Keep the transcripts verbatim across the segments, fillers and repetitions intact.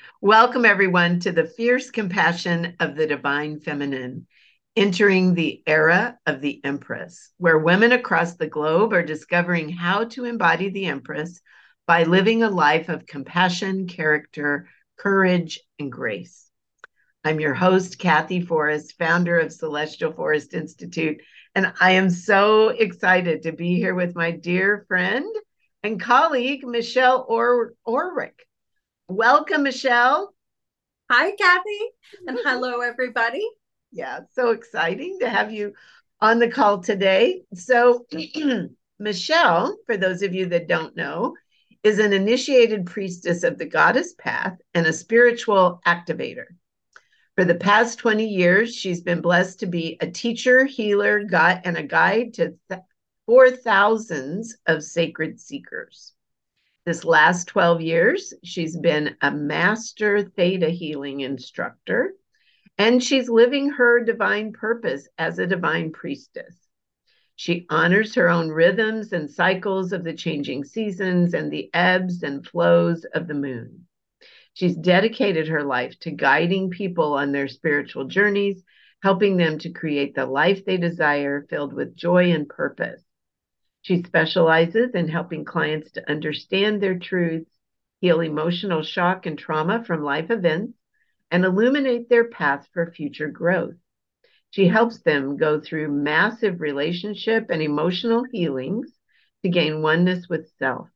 Welcome, everyone, to the fierce compassion of the divine feminine, entering the era of the Empress, where women across the globe are discovering how to embody the Empress by living a life of compassion, character, courage, and grace. I'm your host, Kathy Forrest, founder of Celestial Forest Institute, and I am so excited to be here with my dear friend and colleague, Michelle or- Orrick. Welcome, Michelle. Hi, Kathy, and hello, everybody. Yeah, so exciting to have you on the call today. So, Michelle, for those of you that don't know, is an initiated priestess of the goddess path and a spiritual activator. For the past twenty years, she's been blessed to be a teacher, healer, God, and a guide to th- for thousands of sacred seekers. This last twelve years, she's been a master theta healing instructor, and she's living her divine purpose as a divine priestess. She honors her own rhythms and cycles of the changing seasons and the ebbs and flows of the moon. She's dedicated her life to guiding people on their spiritual journeys, helping them to create the life they desire, filled with joy and purpose. She specializes in helping clients to understand their truths, heal emotional shock and trauma from life events, and illuminate their path for future growth. She helps them go through massive relationship and emotional healings to gain oneness with self.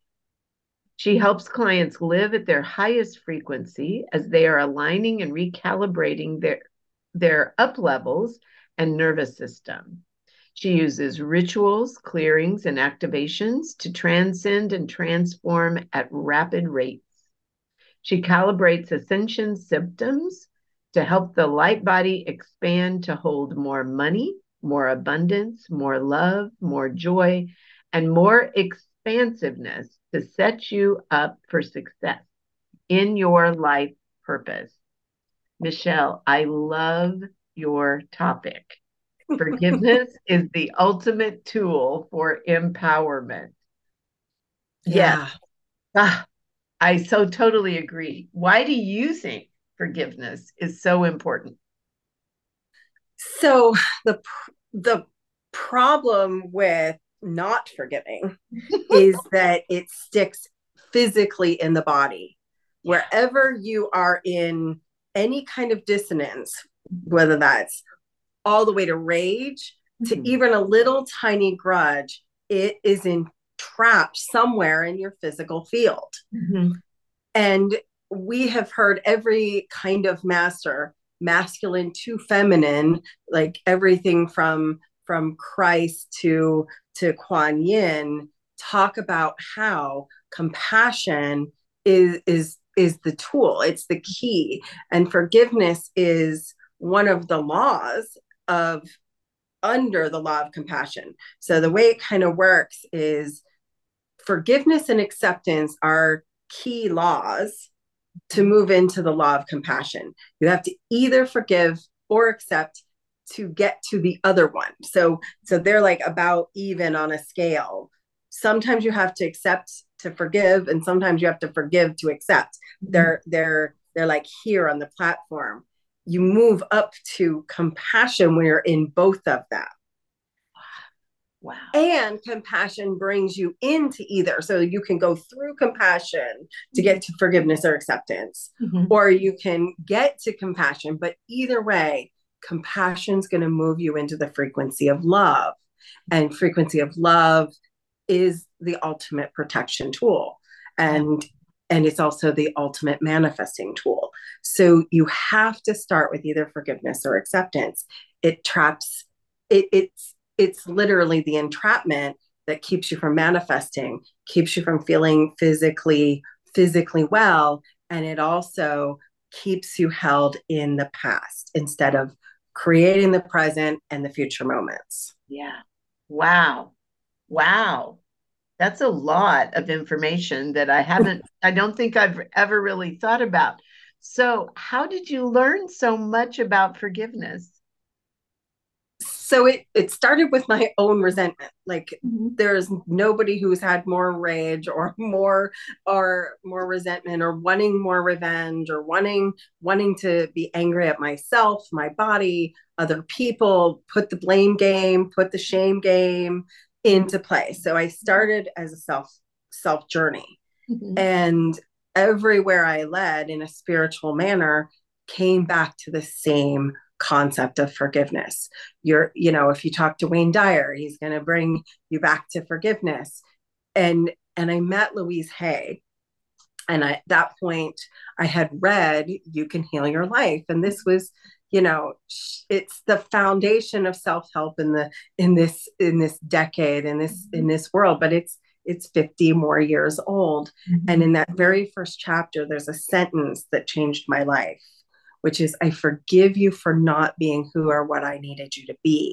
She helps clients live at their highest frequency as they are aligning and recalibrating their, their up levels and nervous system. She uses rituals, clearings, and activations to transcend and transform at rapid rates. She calibrates ascension symptoms to help the light body expand to hold more money, more abundance, more love, more joy, and more expansiveness to set you up for success in your life purpose. Michelle, I love your topic. Forgiveness is the ultimate tool for empowerment. Yes, Yeah. ah, I so totally agree. Why do you think forgiveness is so important? So the pr- the problem with not forgiving is that it sticks physically in the body. Yeah. Wherever you are in any kind of dissonance, whether that's all the way to rage to Mhm. even a little tiny grudge, it is entrapped somewhere in your physical field. Mhm. And we have heard every kind of master, masculine to feminine, like everything from from Christ to to Kuan Yin, talk about how compassion is is is the tool, it's the key, and forgiveness is one of the laws of under the law of compassion. So the way it kind of works is forgiveness and acceptance are key laws to move into the law of compassion. You have to either forgive or accept to get to the other one. So so they're like about even on a scale. Sometimes you have to accept to forgive and sometimes you have to forgive to accept. Mhm. They're they're they're like here on the platform. You move up to compassion when you're in both of them, Wow. and compassion brings you into either. So you can go through compassion to Mhm. get to forgiveness or acceptance, Mhm. or you can get to compassion. But either way, compassion is going to move you into the frequency of love. And frequency of love is the ultimate protection tool. Yeah. And and it's also the ultimate manifesting tool. So you have to start with either forgiveness or acceptance. It traps it, it's it's literally the entrapment that keeps you from manifesting, keeps you from feeling physically physically well, and it also keeps you held in the past instead of creating the present and the future moments. Yeah. Wow. Wow. That's a lot of information that I haven't, I don't think I've ever really thought about. So, how did you learn so much about forgiveness? So it it started with my own resentment. Like Mhm. there's nobody who's had more rage or more or more resentment or wanting more revenge or wanting wanting to be angry at myself, my body, other people, put the blame game, put the shame game into play. So I started as a self self journey, Mhm. and everywhere I led in a spiritual manner came back to the same concept of forgiveness. You're, you know, if you talk to Wayne Dyer, he's going to bring you back to forgiveness. And and I met Louise Hay, and I, at that point I had read You Can Heal Your Life, and this was, you know, it's the foundation of self-help in the in this in this decade, in this in this world, but it's it's fifty more years old. And Mhm. in that very first chapter there's a sentence that changed my life, which is, I forgive you for not being who or what I needed you to be.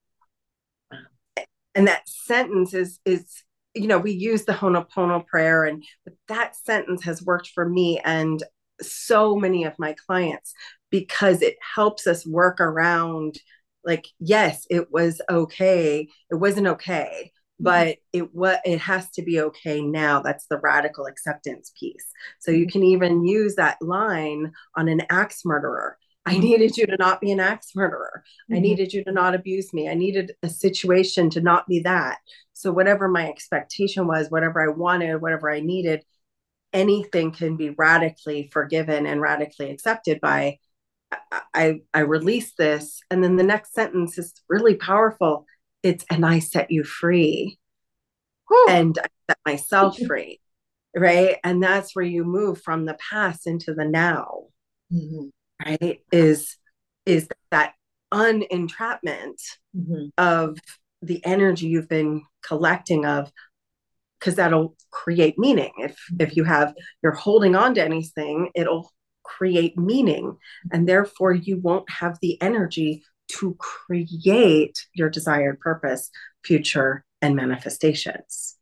And that sentence is is you know, we use the Ho'oponopono prayer, and but that sentence has worked for me and so many of my clients, because it helps us work around, like, yes, it was okay, it wasn't okay, Mhm. but it what it has to be okay now. That's the radical acceptance piece. So you Mhm. can even use that line on an axe murderer. I Mhm. needed you to not be an axe murderer. I Mhm. needed you to not abuse me. I needed a situation to not be that. So, whatever my expectation was, whatever I wanted, whatever I needed, anything can be radically forgiven and radically accepted by, I, I, I release this. And then the next sentence is really powerful. It's, and I set you free, Whew. and I set myself free. Right. And that's where you move from the past into the now. Mhm. Right. Is, is that unentrapment Mhm. of the energy you've been collecting of, because that'll create meaning. if if Mhm. you have, you're holding on to anything, it'll create meaning, and therefore you won't have the energy to create your desired purpose, future, and manifestations.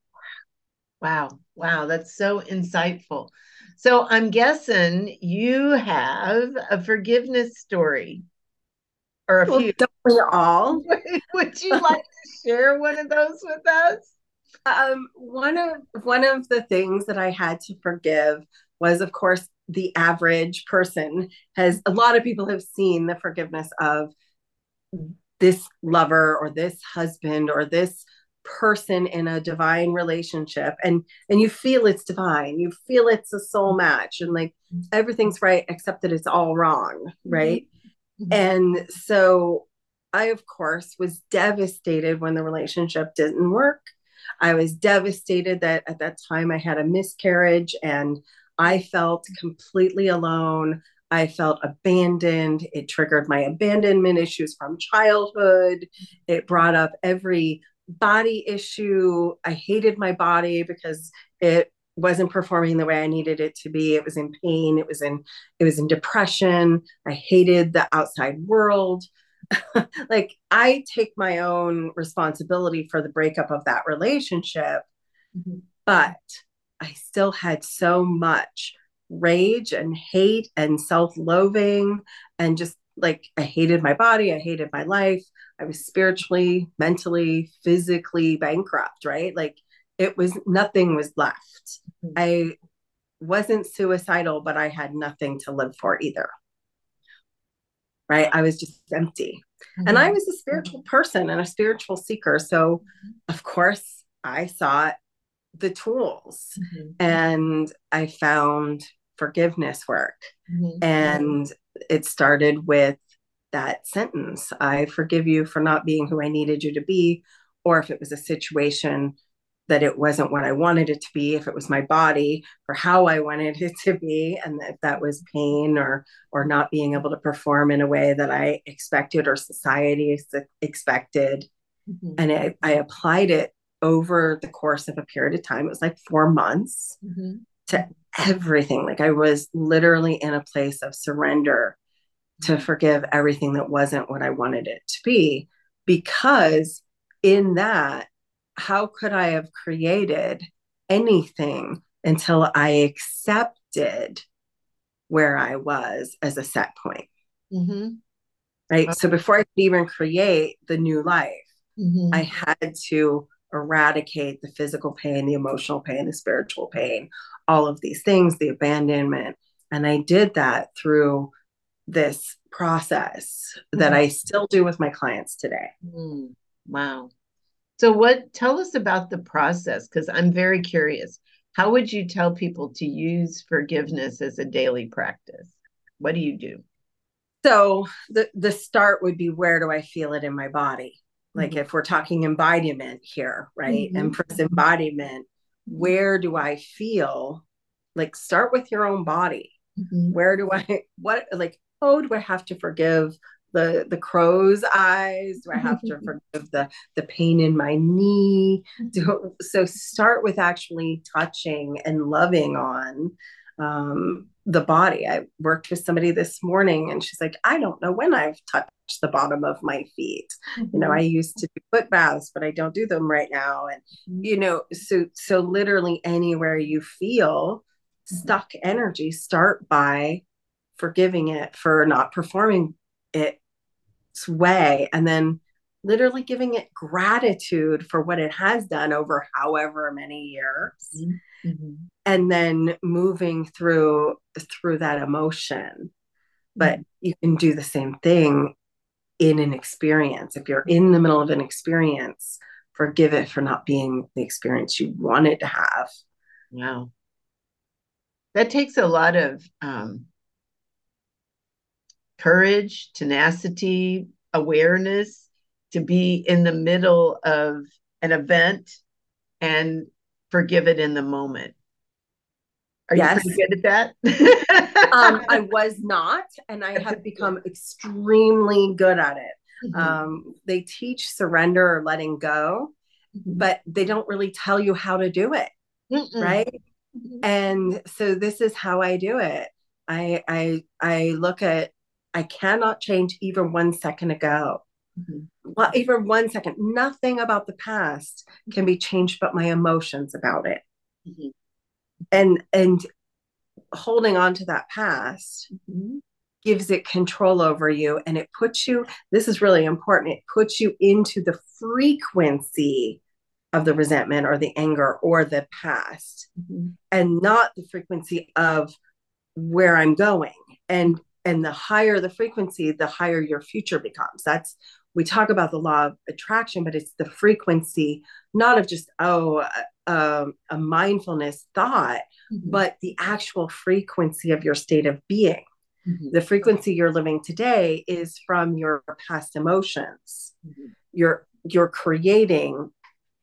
Wow. Wow. That's so insightful. So I'm guessing you have a forgiveness story or a Well, few. don't we all? Would you like to share one of those with us? Um, one of one of the things that I had to forgive was, of course, the average person has, a lot of people have seen the forgiveness of this lover or this husband or this person in a divine relationship, and and you feel it's divine, you feel it's a soul match, and like everything's right except that it's all wrong, Mhm. right? And so I, of course, was devastated when the relationship didn't work. I was devastated that at that time I had a miscarriage, and I felt completely alone. I felt abandoned. It triggered my abandonment issues from childhood. It brought up every body issue. I hated my body because it wasn't performing the way I needed it to be. It was in pain. It was in it was in depression. I hated the outside world. Like, I take my own responsibility for the breakup of that relationship, Mhm. but I still had so much rage and hate and self-loathing, and just like, I hated my body, I hated my life. I was spiritually, mentally, physically bankrupt, right? Like, it was, nothing was left. I wasn't suicidal, but I had nothing to live for either, right? Wow. I was just empty. And I Mhm. was a spiritual person and a spiritual seeker. So, of course, I sought the tools, Mhm. and I found forgiveness work. Mhm. And it started with that sentence, I forgive you for not being who I needed you to be. Or if it was a situation that it wasn't what I wanted it to be, if it was my body for how I wanted it to be, and if that was pain or or not being able to perform in a way that I expected or society expected. Mhm. And I, I applied it over the course of a period of time. It was like four months Mhm. to everything. Like, I was literally in a place of surrender to forgive everything that wasn't what I wanted it to be. Because in that, how could I have created anything until I accepted where I was as a set point? Mhm. right? So before I could even create the new life, Mm-hmm. I had to eradicate the physical pain, the emotional pain, the spiritual pain, all of these things, the abandonment. And I did that through this process that I still do with my clients today. Mm-hmm. Wow. So what, tell us about the process, because I'm very curious. How would you tell people to use forgiveness as a daily practice? What do you do? So the the start would be, where do I feel it in my body? Like Mm-hmm. if we're talking embodiment here, right? Mm-hmm. Empress embodiment, where do I feel? Like start with your own body. Mm-hmm. Where do I what like, oh, do I have to forgive the the crow's eyes? Do I have to forgive the the pain in my knee? Do, so start with actually touching and loving on um, the body. I worked with somebody this morning and she's like, I don't know when I've touched the bottom of my feet. You know, I used to do foot baths, but I don't do them right now. And, you know, so, so literally anywhere you feel stuck energy, start by forgiving it for not performing its way. And then literally giving it gratitude for what it has done over however many years, Mm-hmm. and then moving through through that emotion. But you can do the same thing in an experience. If you're in the middle of an experience, forgive it for not being the experience you wanted to have. Wow. That takes a lot of um, courage, tenacity, awareness to be in the middle of an event and forgive it in the moment. Are you Yes. pretty good at um, I that? was not, and I have become extremely good at it. Um, they teach surrender or letting go, but they don't really tell you how to do it, Mm-mm. right? And so this is how I do it. I I I look at, I cannot change even one second ago. Mhm. Well, even one second, nothing about the past can be changed but my emotions about it. Mhm. And and holding on to that past Mhm. gives it control over you, and it puts you, this is really important, it puts you into the frequency of the resentment or the anger or the past, Mhm. and not the frequency of where I'm going. And and the higher the frequency, the higher your future becomes. That's, we talk about the law of attraction, but it's the frequency, not of just, oh, a, a mindfulness thought, Mhm. but the actual frequency of your state of being. Mhm. The frequency you're living today is from your past emotions. Mhm. You're you're creating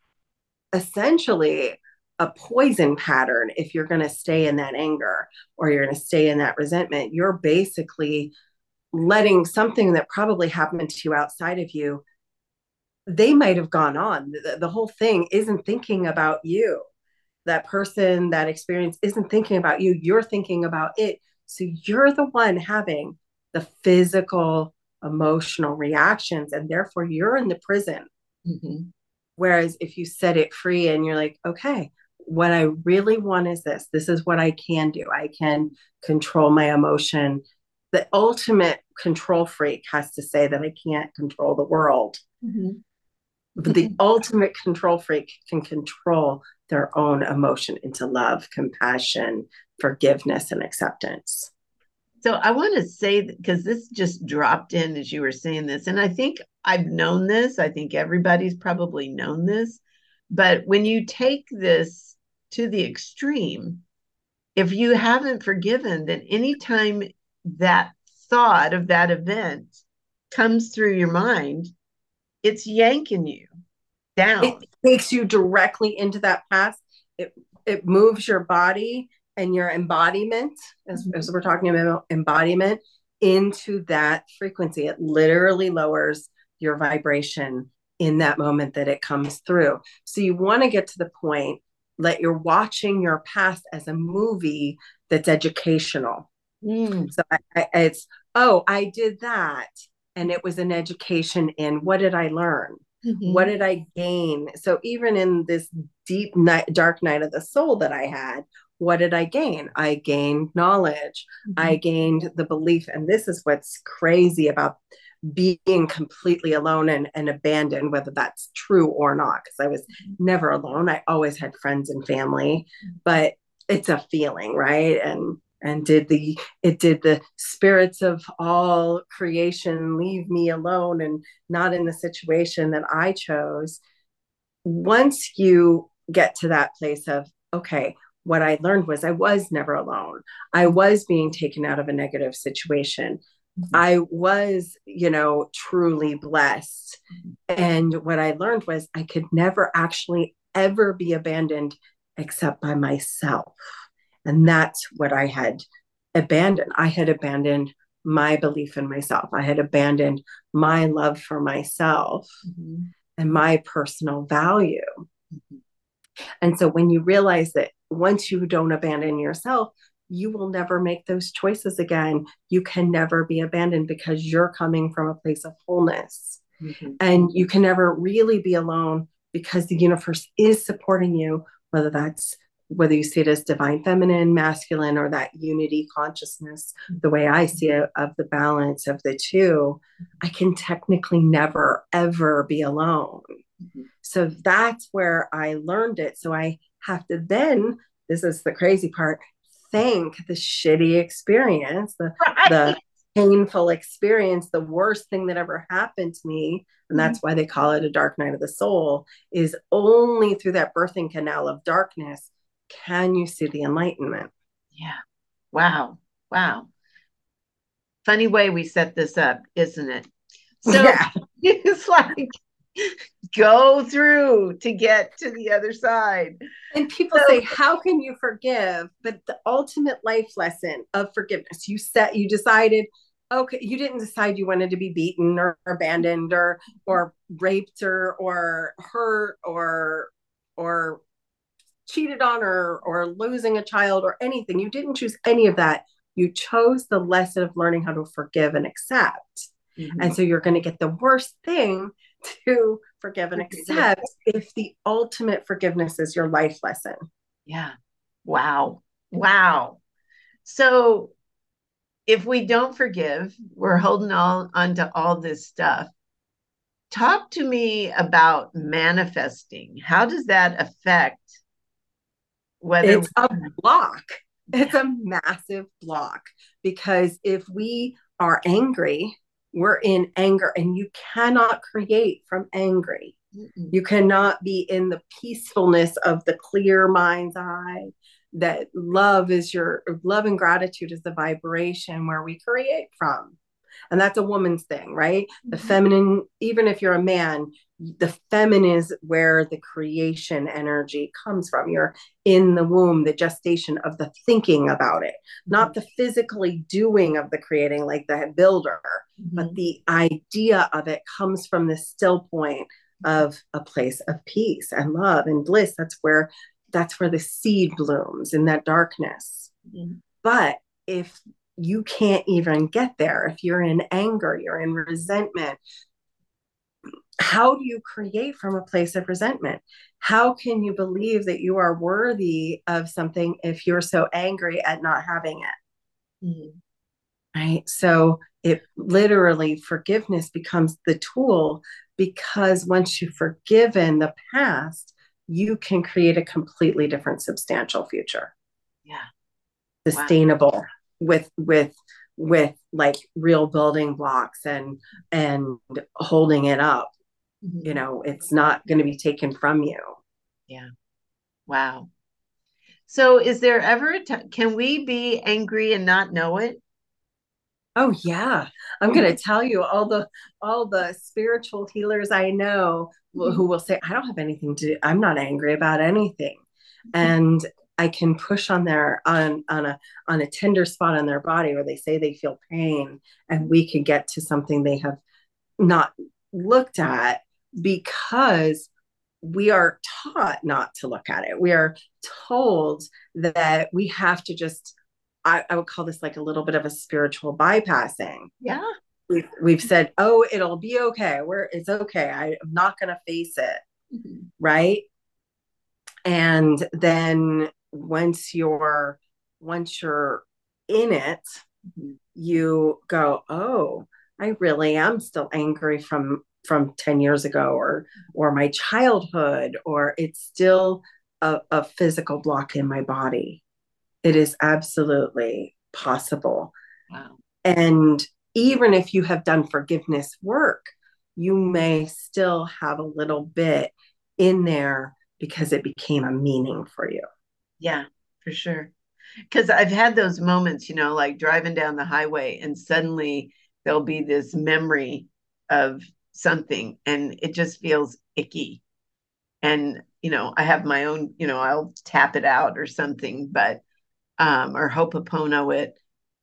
essentially a poison pattern. If you're going to stay in that anger or you're going to stay in that resentment, you're basically letting something that probably happened to you outside of you, they might have gone on. The, the whole thing isn't thinking about you. That person, that experience isn't thinking about you. You're thinking about it. So you're the one having the physical, emotional reactions, and therefore you're in the prison. Mhm. Whereas if you set it free and you're like, okay, what I really want is this. This is what I can do. I can control my emotion. The ultimate control freak has to say that I can't control the world. Mhm. But the ultimate control freak can control their own emotion into love, compassion, forgiveness, and acceptance. So I want to say that because this just dropped in as you were saying this, and I think I've known this. I think everybody's probably known this. But when you take this to the extreme, if you haven't forgiven, then anytime that thought of that event comes through your mind, it's yanking you It down. takes you directly into that past. It it moves your body and your embodiment, as, as we're talking about embodiment, into that frequency. It literally lowers your vibration in that moment that it comes through. So you want to get to the point that you're watching your past as a movie that's educational. Mm. So I, I, it's, oh, I did that. And it was an education in, what did I learn? What Mhm. did I gain? So even in this deep night, dark night of the soul that I had, what did I gain? I gained knowledge. I Mhm. gained the belief. And this is what's crazy about being completely alone and, and abandoned, whether that's true or not, because I was never alone. I always had friends and family, but it's a feeling, right? And and did the it did the spirits of all creation leave me alone and not in the situation that I chose? Once you get to that place of, okay, what I learned was I was never alone. I was being taken out of a negative situation. I was, you know, truly blessed. And what I learned was I could never actually ever be abandoned except by myself. And that's what I had abandoned. I had abandoned my belief in myself. I had abandoned my love for myself mm-hmm. and my personal value. Mm-hmm. And so when you realize that once you don't abandon yourself, you will never make those choices again. You can never be abandoned because you're coming from a place of wholeness. Mm-hmm. And you can never really be alone because the universe is supporting you, whether that's whether you see it as divine feminine, masculine, or that unity consciousness, the way I see it, of the balance of the two. I can technically never, ever be alone. Mm-hmm. So that's where I learned it. So I have to then, this is the crazy part, thank the shitty experience, the, right. the painful experience, the worst thing that ever happened to me. And that's why they call it a dark night of the soul, is only through that birthing canal of darkness can you see the enlightenment. Yeah. Wow. Wow. Funny way we set this up, isn't it? So yeah. It's like, go through to get to the other side. And people so, say, how can you forgive? But the ultimate life lesson of forgiveness, you set, you decided, okay, you didn't decide you wanted to be beaten or abandoned or, or raped or, or hurt or, or cheated on or, or losing a child or anything. You didn't choose any of that. You chose the lesson of learning how to forgive and accept. Mm-hmm. And so you're going to get the worst thing to forgive and accept if the ultimate forgiveness is your life lesson. Yeah. Wow. Wow. So if we don't forgive, we're holding all onto all this stuff. Talk to me about manifesting. How does that affect whether it's a block? It's a massive block, because if we are angry, we're in anger, and you cannot create from angry. Mm-mm. You cannot be in the peacefulness of the clear mind's eye. That love is your love and gratitude is the vibration where we create from. And that's a woman's thing, right? Mm-hmm. The feminine, even if you're a man, the feminine is where the creation energy comes from. You're in the womb, the gestation of the thinking about it, mm-hmm. not the physically doing of the creating like the builder, mm-hmm. but the idea of it comes from the still point of a place of peace and love and bliss. That's where that's where the seed blooms, in that darkness. Mm-hmm. But if you can't even get there, if you're in anger, you're in resentment, how do you create from a place of resentment? How can you believe that you are worthy of something if you're so angry at not having it? Mm-hmm. Right? So it literally, forgiveness becomes the tool, because once you've forgiven the past, you can create a completely different substantial future. Yeah. Sustainable. Wow. with with with like real building blocks and and holding it up. Mm-hmm. You know, it's not going to be taken from you. Yeah. Wow. So is there ever a t- can we be angry and not know it? Oh yeah. I'm going to tell you, all the all the spiritual healers I know mm-hmm. who will say, I don't have anything to I'm not angry about anything. And I can push on their on on a on a tender spot on their body where they say they feel pain, and we can get to something they have not looked at, because we are taught not to look at it. We are told that we have to just, I, I would call this like a little bit of a spiritual bypassing. Yeah. We've, we've said, oh, it'll be okay. We're, it's okay. I, I'm not going to face it. Mm-hmm. Right. And then once you're, once you're in it, mm-hmm. you go, oh, I really am still angry from from ten years ago, or or my childhood, or it's still a, a physical block in my body. It is absolutely possible. Wow. And even if you have done forgiveness work, you may still have a little bit in there because it became a meaning for you. Yeah, for sure. Because I've had those moments, you know, like driving down the highway and suddenly there'll be this memory of something and it just feels icky. And, you know, I have my own, you know, I'll tap it out or something, but, um, or Hopopono it.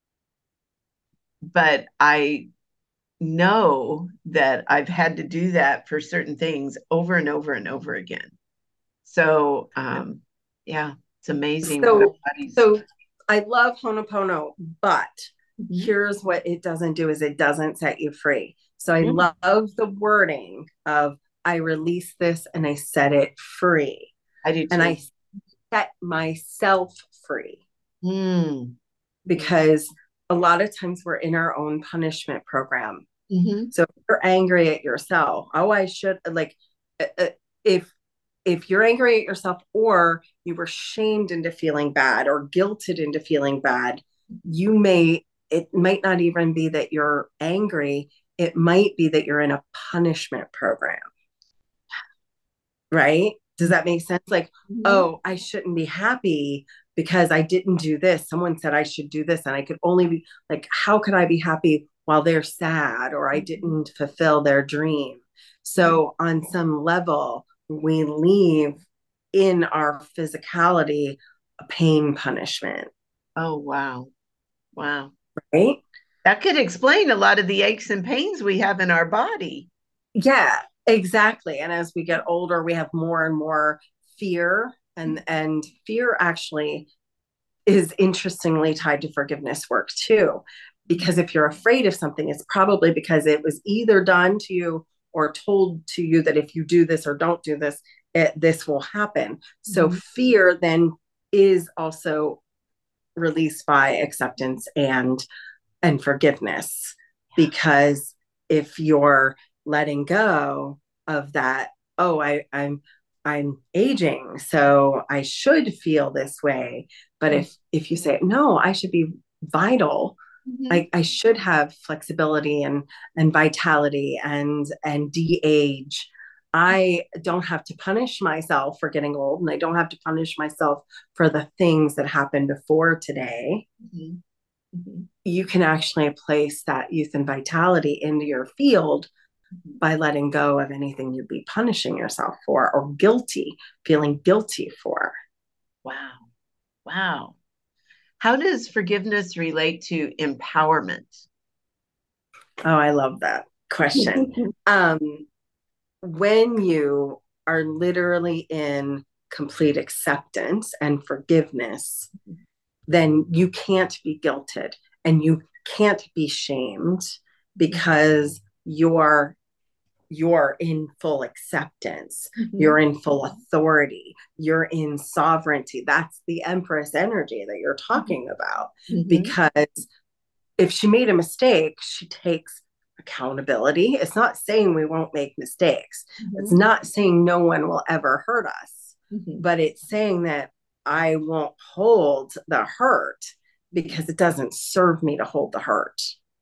But I know that I've had to do that for certain things over and over and over again. So, um, yeah, it's amazing what our So, bodies. so I love Honopono, but Mhm. here's what it doesn't do is it doesn't set you free. So I Mm, love the wording of I release this and I set it free. I do And too. I set myself free Mm. because a lot of times we're in our own punishment program. Mm-hmm. So if you're angry at yourself, oh, I should like uh, uh, if if you're angry at yourself or you were shamed into feeling bad or guilted into feeling bad, you may it might not even be that you're angry. It might be that you're in a punishment program, right? Does that make sense? Like, Mm-hmm. oh, I shouldn't be happy because I didn't do this. Someone said I should do this, and I could only be like, how could I be happy while they're sad or I didn't fulfill their dream? So, on some level, we leave in our physicality a pain punishment, Oh, wow. Wow. right? That could explain a lot of the aches and pains we have in our body. Yeah, exactly. And as we get older, we have more and more fear, and and fear actually is interestingly tied to forgiveness work too. Because if you're afraid of something, it's probably because it was either done to you or told to you that if you do this or don't do this, it, this will happen. So Mm-hmm. fear then is also released by acceptance and and forgiveness. Because if you're letting go of that, oh, I, I'm I'm aging, so I should feel this way. But if if you say, no, I should be vital, Mm-hmm. I, I should have flexibility and and vitality and and de-age. I don't have to punish myself for getting old, and I don't have to punish myself for the things that happened before today. Mm-hmm. Mm-hmm. You can actually place that youth and vitality into your field by letting go of anything you'd be punishing yourself for or guilty, feeling guilty for. Wow. Wow. How does forgiveness relate to empowerment? Oh, I love that question. Um, when you are literally in complete acceptance and forgiveness, then you can't be guilted and you can't be shamed because you're you're in full acceptance. Mm-hmm. You're in full authority. You're in sovereignty. That's the Empress energy that you're talking about. Mm-hmm. Because if she made a mistake, she takes accountability. It's not saying we won't make mistakes, it's Mm-hmm. not saying no one will ever hurt us, Mm-hmm. but it's saying that I won't hold the hurt because it doesn't serve me to hold the hurt.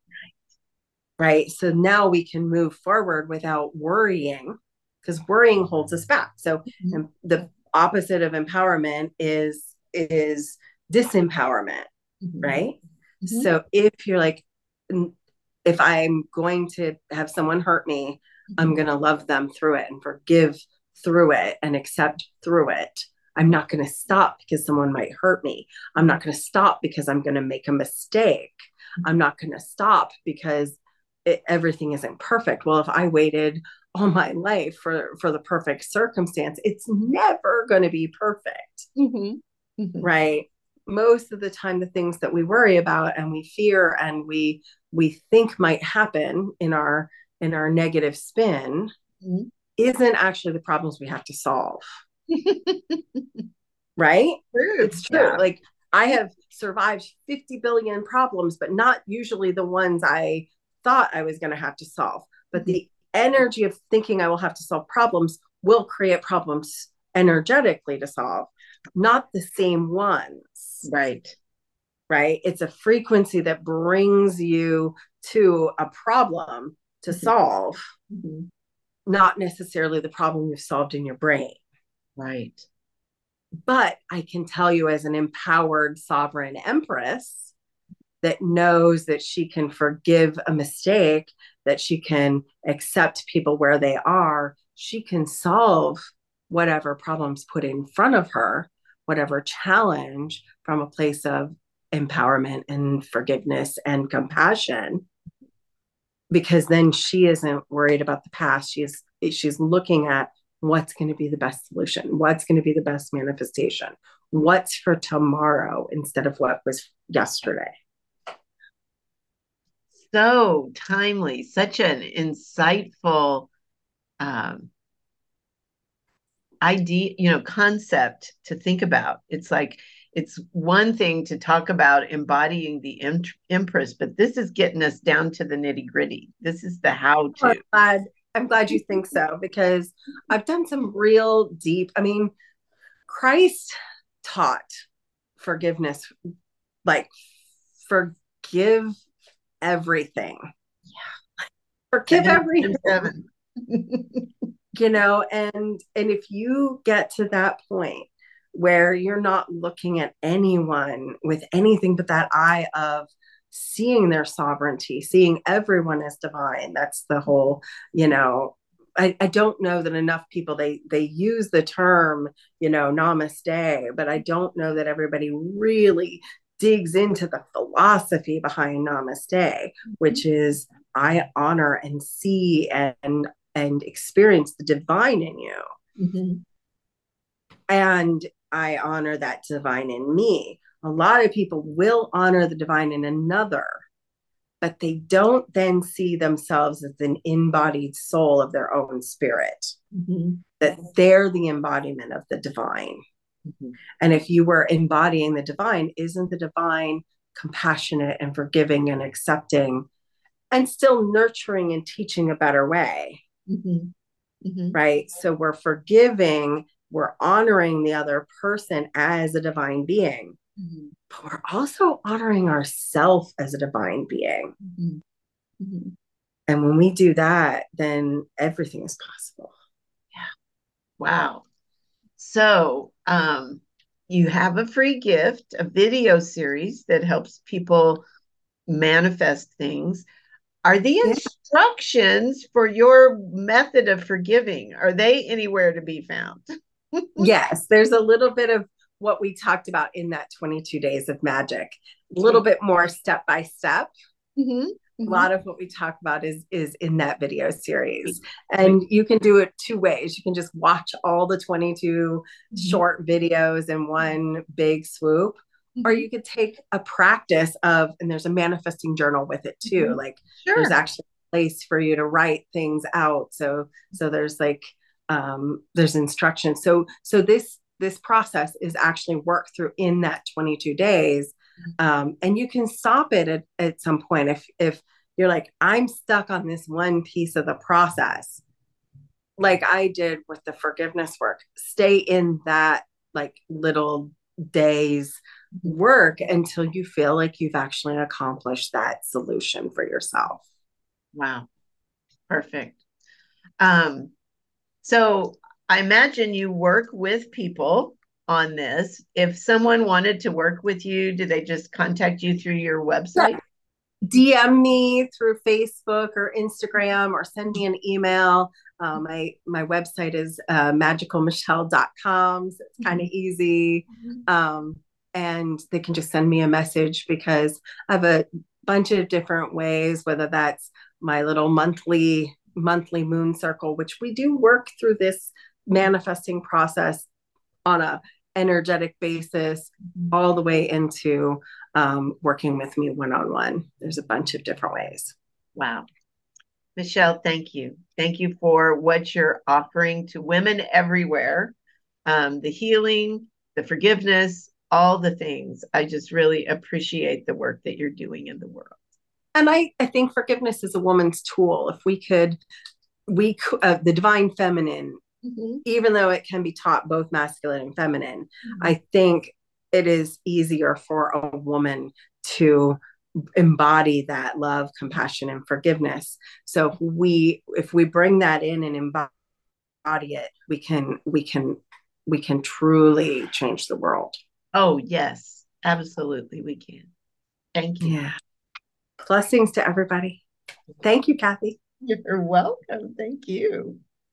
Right. So now we can move forward without worrying because worrying holds us back. So Mm-hmm. and the opposite of empowerment is is disempowerment, Mm-hmm. right? So if you're like, if I'm going to have someone hurt me, I'm Mm-hmm. going to love them through it and forgive through it and accept through it. I'm not going to stop because someone might hurt me. I'm not going to stop because I'm going to make a mistake. I'm not going to stop because it, everything isn't perfect. Well, if I waited all my life for for the perfect circumstance, it's never going to be perfect, Mm-hmm. Mm-hmm. right? Most of the time, the things that we worry about and we fear and we we think might happen in our in our negative spin Mm-hmm. isn't actually the problems we have to solve, right? True. It's true. Yeah. Like I have survived fifty billion problems, but not usually the ones I thought I was going to have to solve. But mm-hmm. the energy of thinking I will have to solve problems will create problems energetically to solve, not the same ones. Right. Right. It's a frequency that brings you to a problem to mm-hmm. solve, mm-hmm. not necessarily the problem you've solved in your brain. Right. But I can tell you, as an empowered sovereign empress that knows that she can forgive a mistake, that she can accept people where they are, she can solve whatever problems put in front of her, whatever challenge, from a place of empowerment and forgiveness and compassion, because then she isn't worried about the past. She's she's looking at what's going to be the best solution, what's going to be the best manifestation, what's for tomorrow instead of what was yesterday. So timely, such an insightful um, idea, you know, concept to think about. It's like, it's one thing to talk about embodying the em- empress, but this is getting us down to the nitty gritty. This is the how to. I'm glad, I'm glad you think so, because I've done some real deep, I mean, Christ taught forgiveness, like forgive everything. Yeah. Forgive everything. You know, and and if you get to that point where you're not looking at anyone with anything but that eye of seeing their sovereignty, seeing everyone as divine, that's the whole, you know, I, I don't know that enough people, they they use the term, you know, namaste, but I don't know that everybody really digs into the philosophy behind namaste, which is I honor and see and and experience the divine in you. Mm-hmm. And I honor that divine in me. A lot of people will honor the divine in another, but they don't then see themselves as an embodied soul of their own spirit, mm-hmm. that they're the embodiment of the divine. Mm-hmm. And if you were embodying the divine, isn't the divine compassionate and forgiving and accepting and still nurturing and teaching a better way? Mm-hmm. Mm-hmm. Right? So we're forgiving, we're honoring the other person as a divine being, mm-hmm. but we're also honoring ourselves as a divine being. Mm-hmm. Mm-hmm. And when we do that, then everything is possible. Yeah. Wow. So um, you have a free gift, a video series that helps people manifest things. Are the instructions for your method of forgiving, are they anywhere to be found? Yes, there's a little bit of what we talked about in that twenty-two days of magic, a little bit more step by step. Mm-hmm. Mm-hmm. A lot of what we talk about is is in that video series, and you can do it two ways. You can just watch all the twenty-two mm-hmm. short videos in one big swoop, mm-hmm. or you could take a practice of, and there's a manifesting journal with it too. Mm-hmm. Like sure. There's actually a place for you to write things out. So so there's like um, there's instructions. So so this this process is actually worked through in that twenty-two days. Um, and you can stop it at, at some point if if you're like, I'm stuck on this one piece of the process, like I did with the forgiveness work. Stay in that like little days work until you feel like you've actually accomplished that solution for yourself. Wow. Perfect. Um, so I imagine you work with people on this. If someone wanted to work with you, do they just contact you through your website? Yeah. D M me through Facebook or Instagram, or send me an email. Um, my my website is uh, magical michelle dot com, so it's kind of easy. Um, and they can just send me a message, because I have a bunch of different ways, whether that's my little monthly monthly moon circle, which we do work through this manifesting process on a energetic basis, all the way into um, working with me one-on-one. There's a bunch of different ways. Wow. Michelle, thank you. Thank you for what you're offering to women everywhere. Um, the healing, the forgiveness, all the things. I just really appreciate the work that you're doing in the world. and I, I think forgiveness is a woman's tool. If we could, we uh, the divine feminine, mm-hmm. even though it can be taught both masculine and feminine, mm-hmm. I think it is easier for a woman to embody that love, compassion, and forgiveness. So if we if we bring that in and embody it, we can we can we can truly change the world. Oh yes, absolutely, we can. Thank you. Yeah. Blessings to everybody. Thank you, Kathy. You're welcome. Thank you.